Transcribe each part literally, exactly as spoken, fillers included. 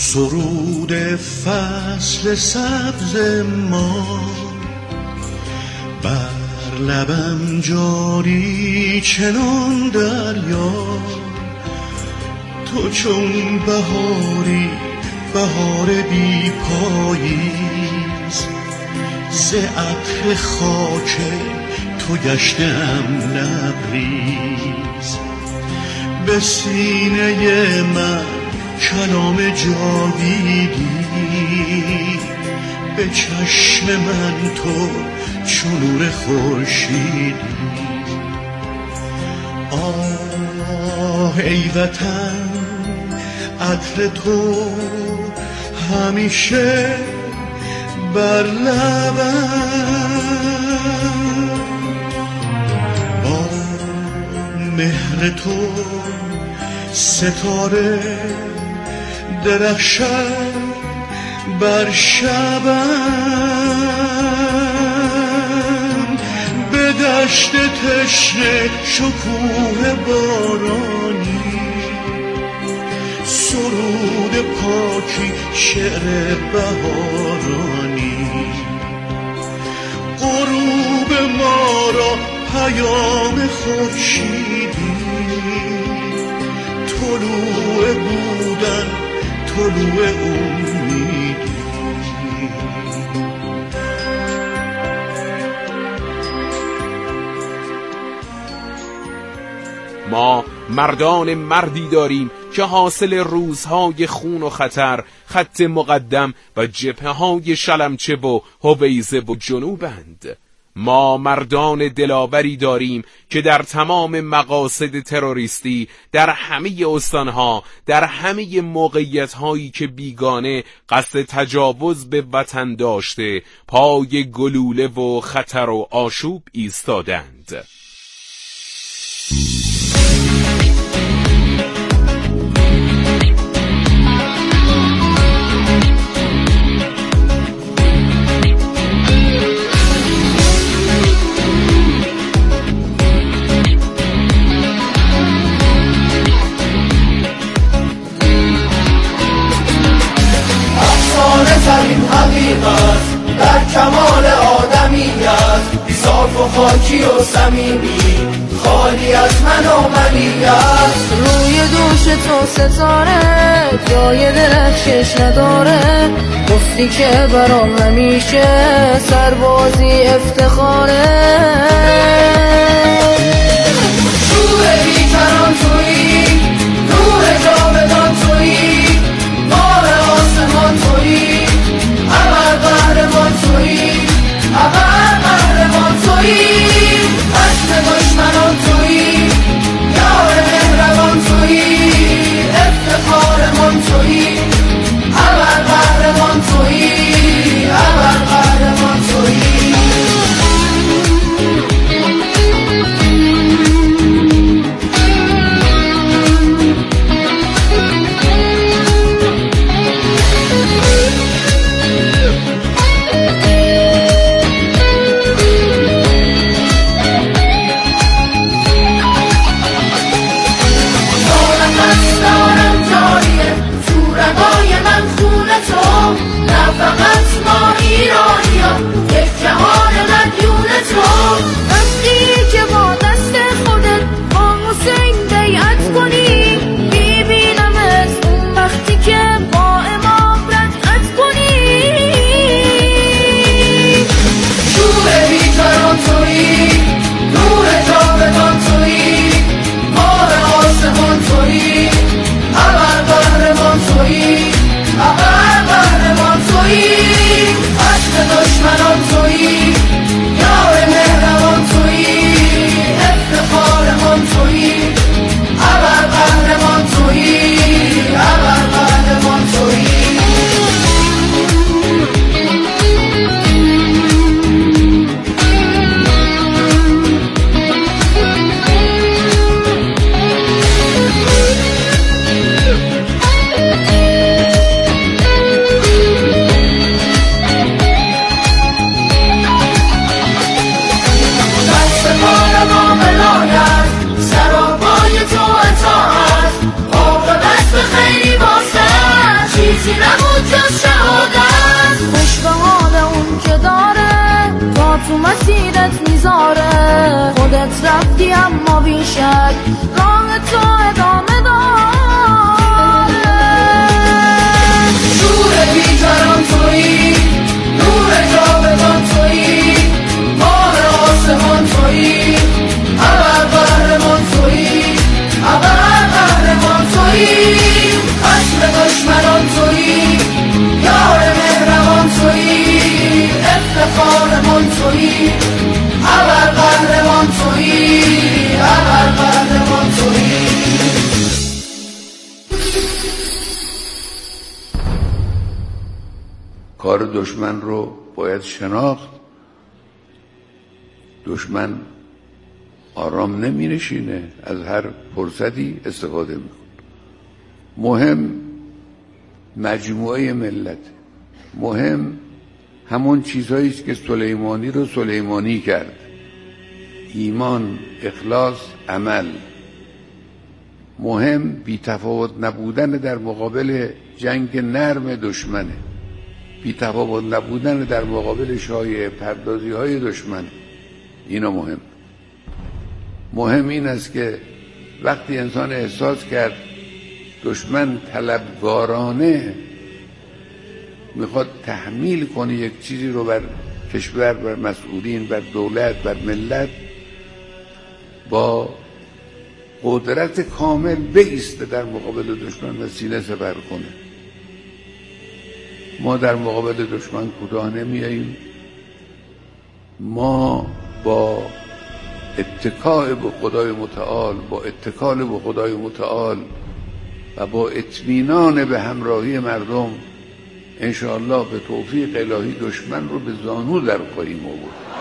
سرود فصل سبز ما بر لبم جاری چنان دریا، تو چون بهاری بهار بی پاییز، ز عطر خاک تو گشتم لبریز. به سینه من کلام جاویدی، به چشم من تو چون نور خورشیدی. آه ای وطن عطر تو همیشه بر لبم، با مهر تو ستاره درخشد بر شبم. به دشت تشنه شکوه بارانی، سرود پاکی شعر بهارانی. غروب ما را پیام خورشیدی، طلوع بودن طلوع امیدی. ما مردان مردی داریم که حاصل روزهای خون و خطر، خط مقدم و جبهه های شلمچه و هویزه و جنوبند. ما مردان دلاوری داریم که در تمام مقاصد تروریستی، در همه استانها، در همه موقعیت‌هایی که بیگانه قصد تجاوز به وطن داشته، پای گلوله و خطر و آشوب ایستادند. ترین حقیقت در کمال آدمیت، بی صاف و خاکی و صمیمی، خالی از من و منیت. روی دوش تو ستاره جای درخشش نداره، گفتی که برام همیشه سربازی افتخاره. روح بیکران تویی، روح جاودان تویی، ماه آسمان تویی، ابر قهرمان تویی، ابر قهرمان تویی. عشق دشمنان تویی، یار مهربان تویی، افتخارمان تویی، ابر قهرمان تویی، ابر قهرمان تویی. درست رفتی اما بیشک راه تو ادامه داره. شور بیکران تویی، نور جاودان تویی، ماه آسمان تویی، ابر قهرمان تویی، ابر قهرمان تویی، خشم دشمنان تویی، یار مهربان تویی، افتخارمان تویی، ابر قهرمان تویی، ابر قهرمان تویی. کار دشمن رو باید شناخت. دشمن آرام نمی نشینه، از هر فرصتی استفاده میکنه. مهم مجموعه ملت، مهم همون چیزهایی است که سلیمانی رو سلیمانی کرد: ایمان، اخلاص، عمل. مهم بی تفاوت نبودن در مقابل جنگ نرم دشمنه، بی تفاوت نبودن در مقابل شایعه پردازی های دشمن. اینا مهم. مهم این است که وقتی انسان احساس کرد دشمن طلبگارانه میخواد تحمیل کنه یک چیزی رو بر کشور، بر مسئولین، بر دولت، بر ملت، با قدرت کامل بایسته در مقابل دشمن و سینه سپر کنه. ما در مقابل دشمن کوتاه نمیاییم. ما با اتکاء به خدای متعال، با اتکال به خدای متعال و با اطمینان به همراهی مردم انشاءالله به توفیق الهی دشمن رو به زانو در خواهیم آورد.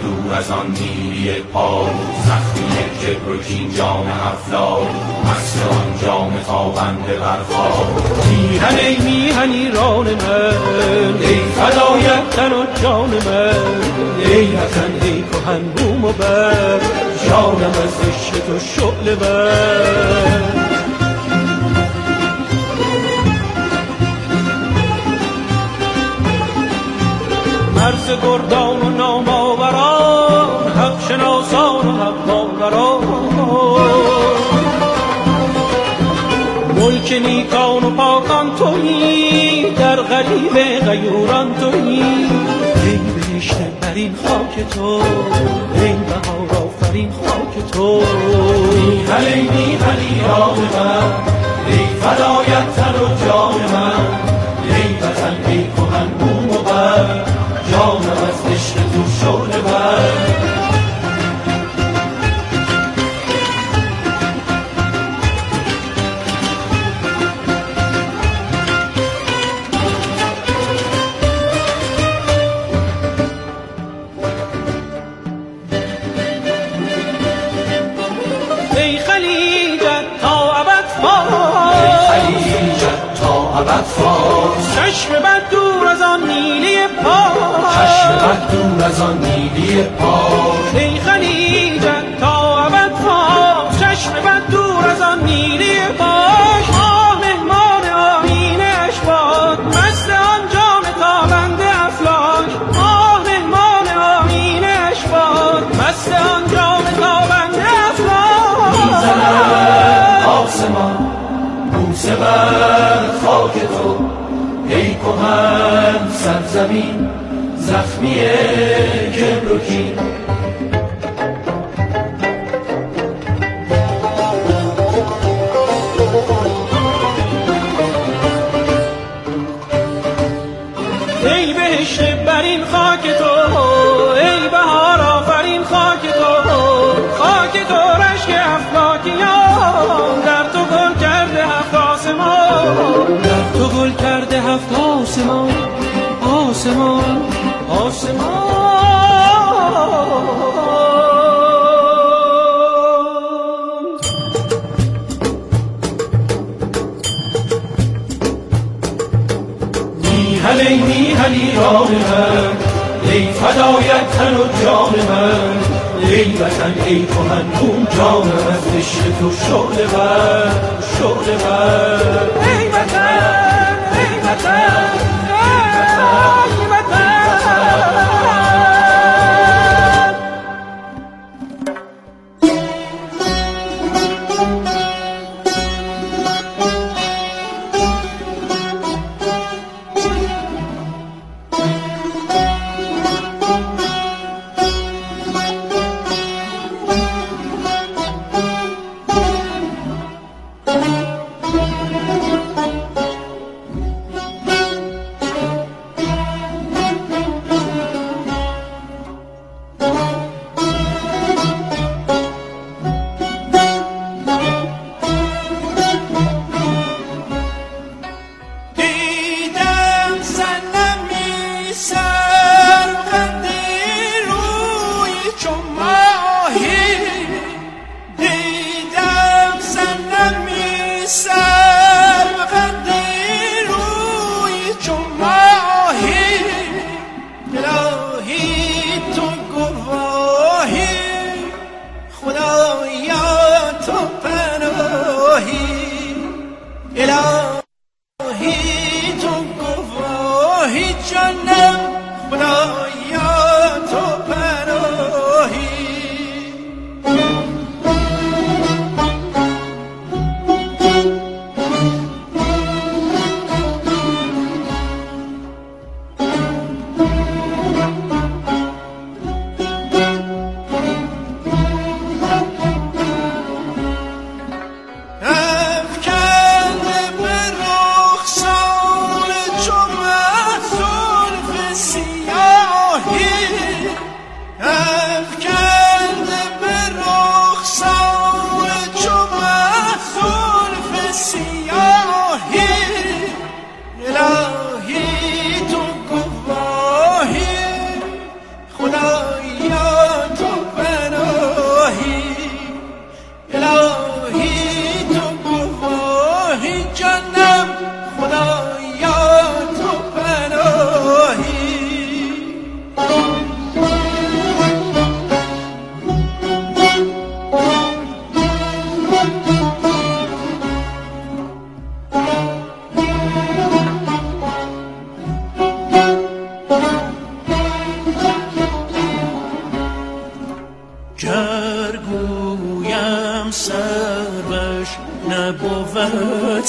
دور از آن نیلی پاک، زخمی کبر و کین جام افلاک، مست آن جام تابنده بر خاک. میهن ای میهن ایران من، ای فدایت تن و جان من، ای وطن ای کهن بوم و بر، جانم از عشق تو شعله بر. مرز گردان و نامآوران، حق شناسان و حق باوران، ملک نیکان و پاکان تویی، در غریب غیوران تویی. ای بهشت برین خاک تو، ای بهار آفرین خاک تو. میهن ای میهن ایران من، ای فدایت تن و جان من، ای وطن ای کهن بوم و بر، جانم از عشق تو شعله بر. ای خلیجت تا ابد فارس، ای خلیجت تا ابد فارس، چشم بد دور از آن نیلی پاک، چشم بد دور از آن نیلی پاک. ای خلیجت تا ابد فارس، چشم بد دور از آن نیلی پاک. ماه مهمان آیین اشباط، مست آن جام تابنده افلاک. ماه مهمان آیین اشباط، مست آن جام تابنده افلاک. میزند آسمان بوسه بر خاک تو، ای کهن سرزمین زخمی کبر و کین. ای بهشت برین خاک تو، ای بهار آفرین خاک تو. خاک تو رشک افلاکیان، در تو گل کرده هفت آسمان، در تو گل کرده هفت آسمان. آسمان آسمان. میهن ای میهن ایران من، ای فدایت تن و جان من، ای وطن ای کهن بوم، جانم از عشق تو شعله بر، شعله بر. ای وطن ای وطن ای وطن.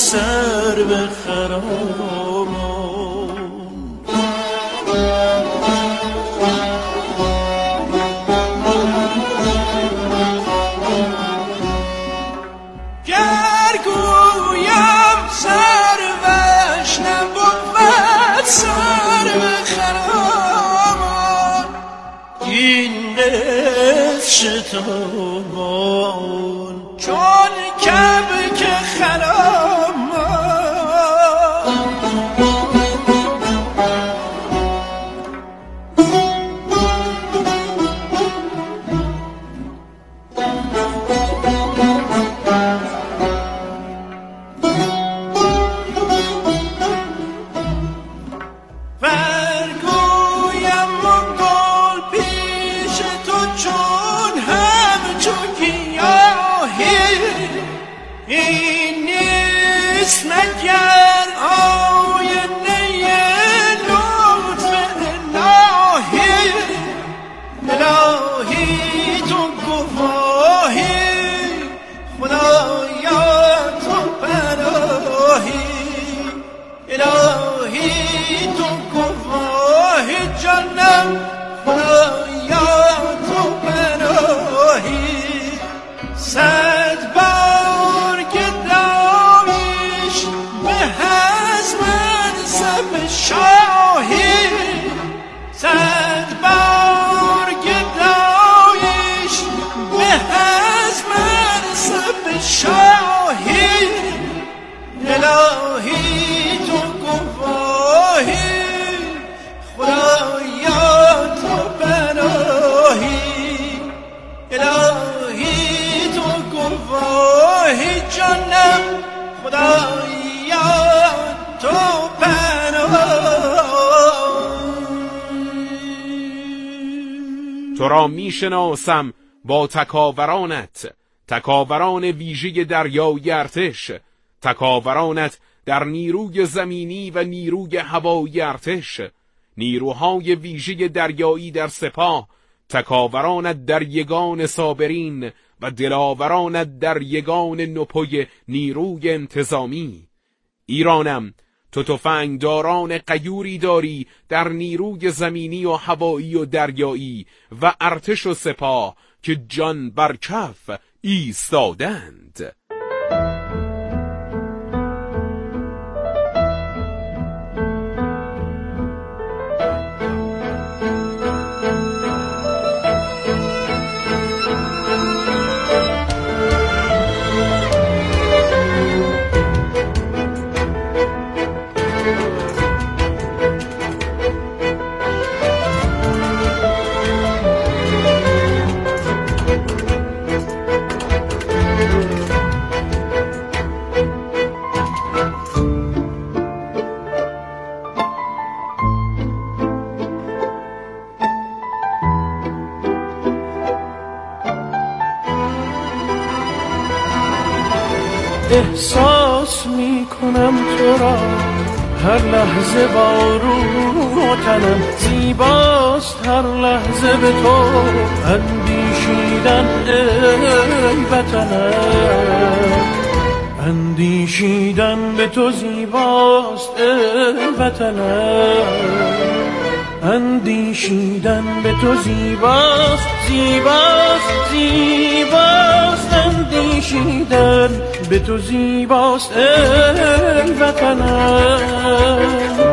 سر به خرامان. گر گویم سروش نبود سر به خرامان، این شتابان چون کبک خرامان. ورگویم منگل پیش تو چون همچو گیاهی، این نیست مگر آینه لطف الهی. الهی تو گواهی، خدایا تو پناهی. الهی تو گواهی جانم، خدایا تو پناهی. صد بار گدایش به از منصب شاهی، صد بار گدایش به از منصب شاهی. الهی تو گواهی، خدایا تو پناهی. الهی تو گواهی جانم، خدایا تو پناهی. تو را می شناسم با تکاورانت، تکاوران ویژه دریای ارتش، تکاورانت در نیروی زمینی و نیروی هوایی ارتش، نیروهای ویژه دریایی در سپاه، تکاورانت در یگان صابرین و دلاورانت در یگان نپوی نیروی انتظامی. ایرانم، تو تفنگداران غیوری داری در نیروی زمینی و هوایی و دریایی و ارتش و سپاه که جان بر کف ایستادند. احساس می کنم تو را هر لحظه با روح و تنم، زیباست هر لحظه به تو اندیشیدن ای وطنم. اندیشیدن به تو زیباست ای وطنم، اندیشیدن به تو زیباست، زیباست زیباست اندیشیدن به تو زیباست ای وطنم.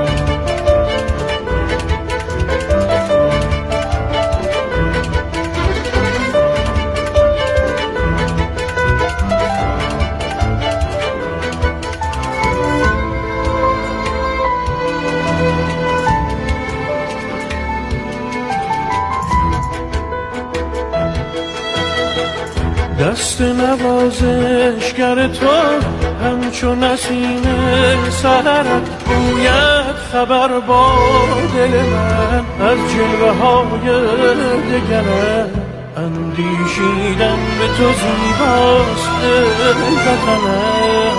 دست نوازشگر تو همچون نسیم سحرت گوید خبر با دل من از جلوه های دگرت. اندیشیدن به تو زیباست ای وطنم،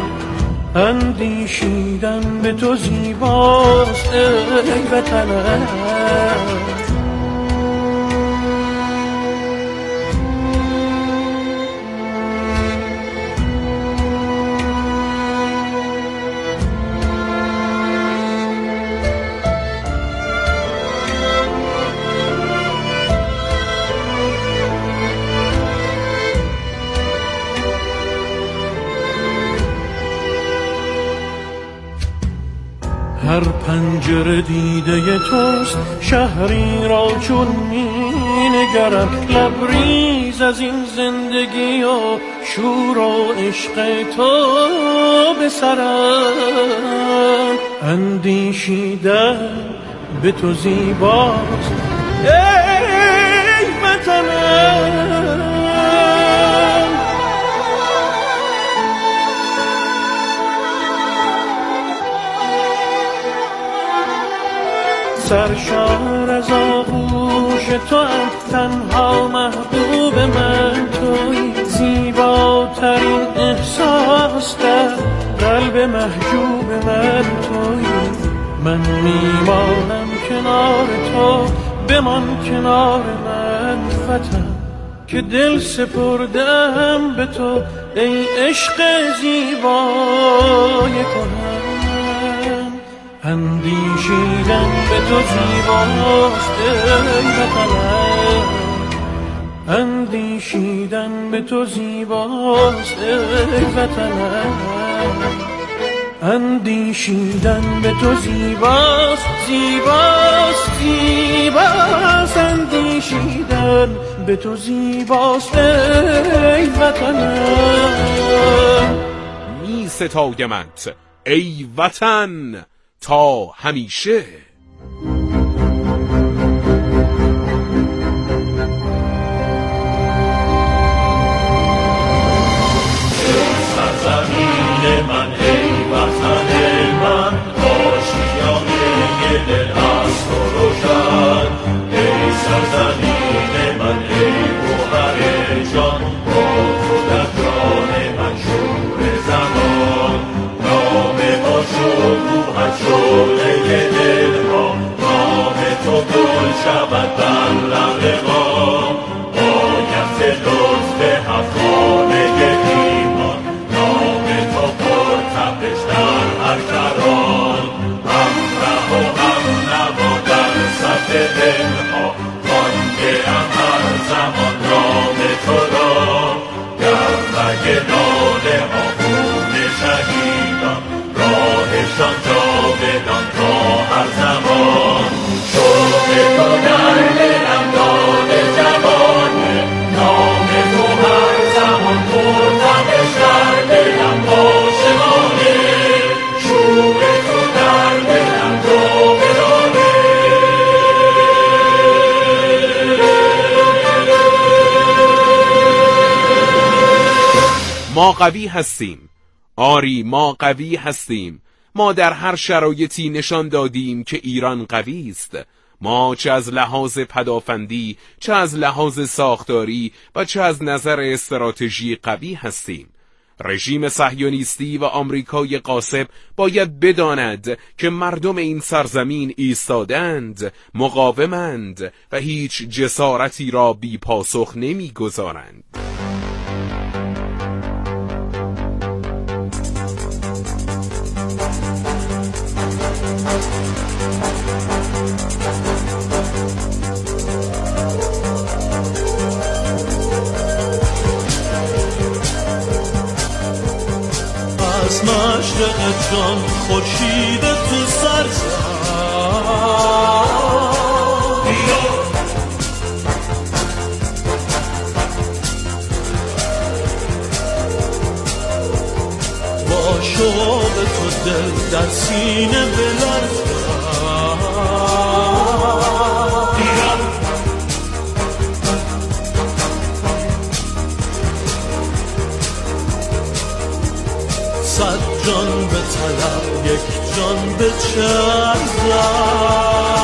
اندیشیدن به تو زیباست ای وطنم. پنجره دیده توست شهری را چون می نگرم، لبریز از این زندگی و شور و عشق تو به سرم. اندیشیدن به تو زیباست ای وطنم، سرشار از آغوش تو هم، تنها محبوب من توی، زیباترین احساس در قلب محجوب من توی. من میمانم کنار تو، بمان کنار من وطن، که دل سپردم به تو ای عشق زیبای کهن. اندیشیدن به تو زیباست ای وطنم، اندیشیدن به تو زیباست ای وطنم، اندیشیدن به تو زیباست زیباست زیباست، اندیشیدن به تو زیباست ای وطنم. می ستایمت ای وطن تا همیشه. سرزمین من ای وطن من، آشیانه دل است و روشن. ای سرزمین من ای گوهر جان، با تو در جان من شور زمان. نام ما شد روحت شعله دل ها، نام تو گل شود بر لب ما. آیت لطف هفت خانه ایمان، نام تو پر تپش در هر کران. همراه و هم نوا در صف دل ها، خوانده ام هر زمان نام تو را. در رگ ناله ها خون شهیدان، راهشان جاودان تا هر زمان. شوق تو در دلم داد جوانه، نام تو هر زمان پرتپش در دلم عاشقانه. شوق تو در دلم جاودانه. ما قوی هستیم، آری ما قوی هستیم. ما در هر شرایطی نشان دادیم که ایران قوی است. ما چه از لحاظ پدافندی، چه از لحاظ ساختاری و چه از نظر استراتژی قوی هستیم. رژیم صهیونیستی و آمریکای غاصب باید بداند که مردم این سرزمین ایستادند، مقاومند و هیچ جسارتی را بی پاسخ نمیگذارند. از مشرق جان خورشید تو سر زد، با شوق تو دل در سینه بلرزد. صد جان به طلب یک جان به چرزد.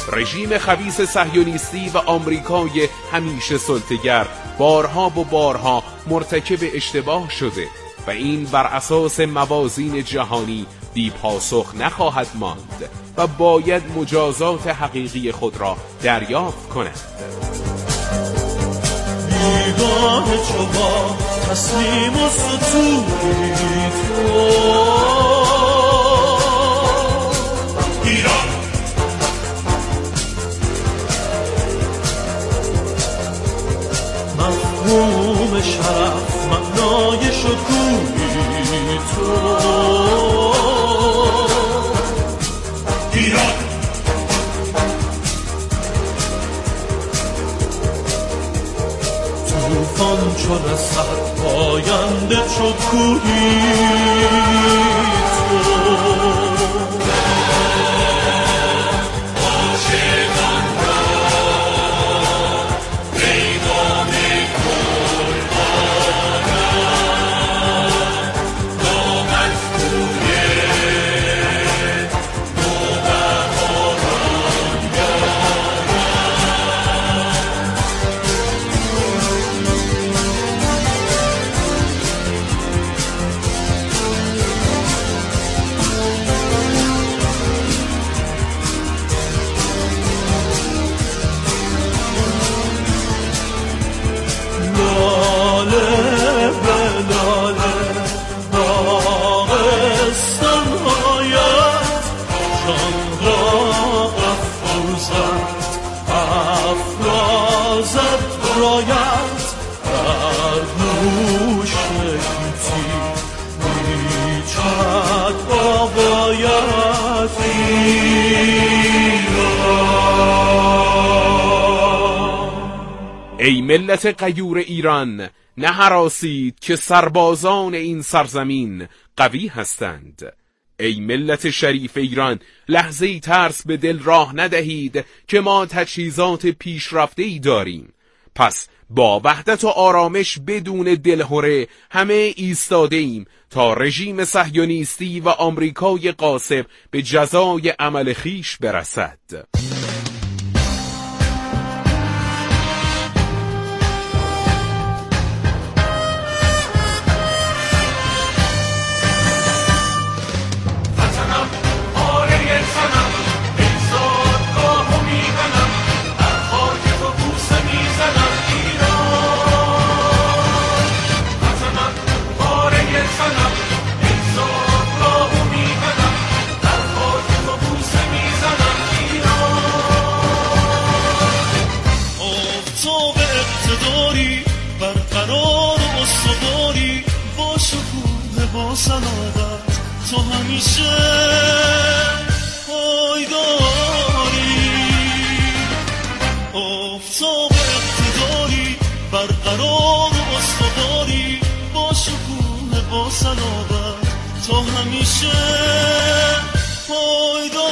رژیم خبیث صهیونیستی و آمریکای همیشه سلطه‌گر بارها و بارها مرتکب اشتباه شده و این بر اساس موازین جهانی بی پاسخ نخواهد ماند و باید مجازات حقیقی خود را دریافت کند. بیگاه چوبا تسلیم و ستوری تو ایران، مفهوم شرف معنای شکوهی تو ایران، توفان چو رسد پاینده چو کوهی تو ای ملت غیور ایران، نه هراسید که سربازان این سرزمین قوی هستند. ای ملت شریف ایران، لحظه‌ای ترس به دل راه ندهید که ما تجهیزات پیشرفته‌ای داریم. پس با وحدت و آرامش بدون دلهره همه ایستاده ایم تا رژیم صهیونیستی و آمریکای غاصب به جزای عمل خیش برسد. سلامت تو همیشه پایداری، آفتاب اقتداری برقرار و استواری، با شکوه با سلامت تو همیشه پایداری.